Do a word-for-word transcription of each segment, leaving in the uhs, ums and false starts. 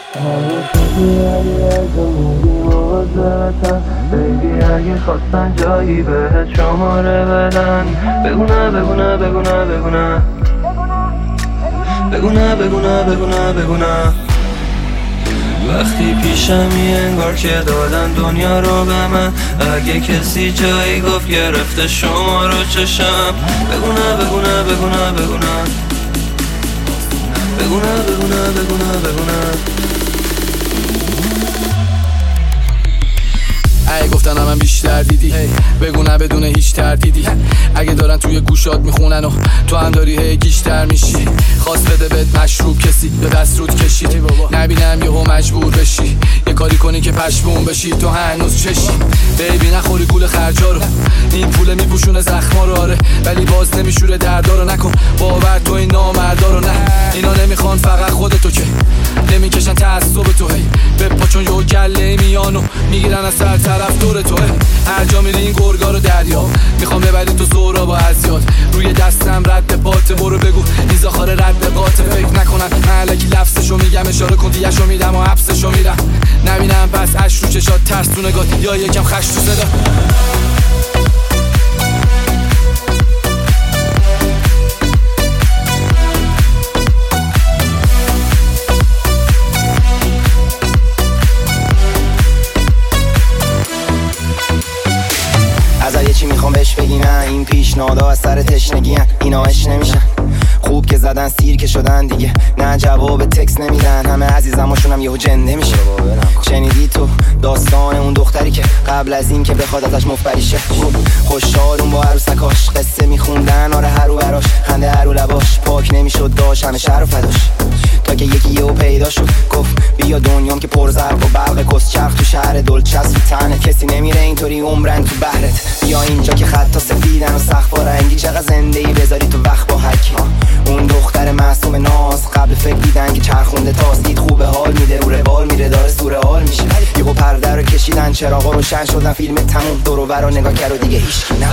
بیبی اگه خواستن جایی بهت شماره بدن بگو نه بگو نه بگو نه بگو نه بگو نه بگو نه بگو نه بگو نه وقتی پیشمی انگار که دادن دنیا رو به من اگه کسی جایی گفت گرفته شما رو چشم بگو نه بگو نه بگو نه بگو نه بگو نه بگو نه بگو نه بگو نه ای گفتن من بیشتر دیدی بگو نه بدون هیچ تردیدی اگه دارن توی گوشات میخونن و تو هم داری هی گیشتر میشی خواست بده بهت مشروب کسی یا دست رود کشید نبینم یهو مجبور بشی یه کاری کنی که پشمون بشی تو هنوز چشی بیبی نخوری گول خرجا رو این پوله میپوشونه زخما رو آره ولی باز نمیشوره دردا رو نکن باور تو این نامردا رو نه اینا نمیخوان فقط خودتو که نمیکشن تعصب تو هی بپا چون یهو گله میانو میگیرن از سر طرف دور توه هر جا میری این گرگا رو دریا میخوام ببری تو زورا با ازیاد روی دستم رد پات برو بگو این زاخار رد قاطع فکر نکنن علکی لفظشو میگم اشاره کن دیگه‌شو میدم و حبسشو میرم نبینم پس اش رو چشات ترس تو نگات یا یکم خش تو صدا ازت یه چی میخوام بهش بگی نه این پیشنهادا از سر تشنگی‌ان اینا اش نمیشن خوب که زدن سیر که شدن دیگه نه جواب تکس نمیدن همه عزیزماشونم یهو جنده میشه شنیدی تو داستان اون دختری که قبل از این که بخواد ازش مفبری شه خوشحال اون با عروسکاش قصه میخوندن آره هر و براش خنده هر و لباش پاک نمیشد داشت همه شهر و فداش تا که یکی یهو پیدا شد گفت بیا دنیام که پر زرق و برق کس چرخ تو شهر دلچسب تو تنت کسی نمیره اینطوری عمرن تو بحرت بیا اینجا که خطا سفیدن و سخت با رنگی چقدر زنده ای بذاری تو وقت با هرکی اون دختر معصوم ناز قبل فکر دیدن که چرخونده تاست دید خوبه حال میده رو روال میره داره سوره حال میشه یهو پرده رو کشیدن چراغا روشن شدن فیلم تموم دور و بر رو نگاه کرد و دیگه هیچکی نه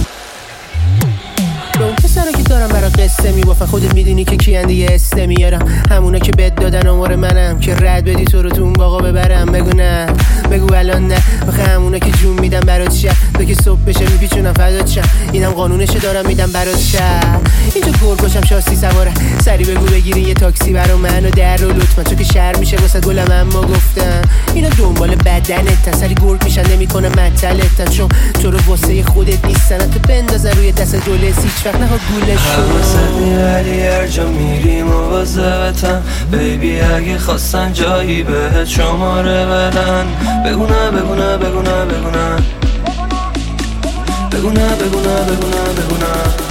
به اون پسرا که دارم برا قصه میبافن خودت میدونی که کیان دیگه استه میارم همونا که بد دادن آمار منم که رد بدی تو رو تو اون باقا ببرم بگو نه بگو الان نه آخه همونا که جون میدم برات شه تو که صبح بشه میپیچونم فدات شه اینم قانونشه دارم میدم برات شه اینجا گرگ باشم شاستی سواره سری بگو بگیری یه تاکسی برا من و در رو لطفا چون که شهر میشه واسه گلم اما گفتم اینا دنبال بدنتن سری گرگ میشن نمیکنه مطلتن چون تو رو واسه خودت نیستن تو بندازه روی دست دولس هیچ وقت نها گولش حواست ولی هر جا میری مواظبتم بیبی اگه خواستن جایی بهت شماره بدن بگو نه بگو نه بگو نه بگو نه بگو نه بگو نه بگو نه بگو نه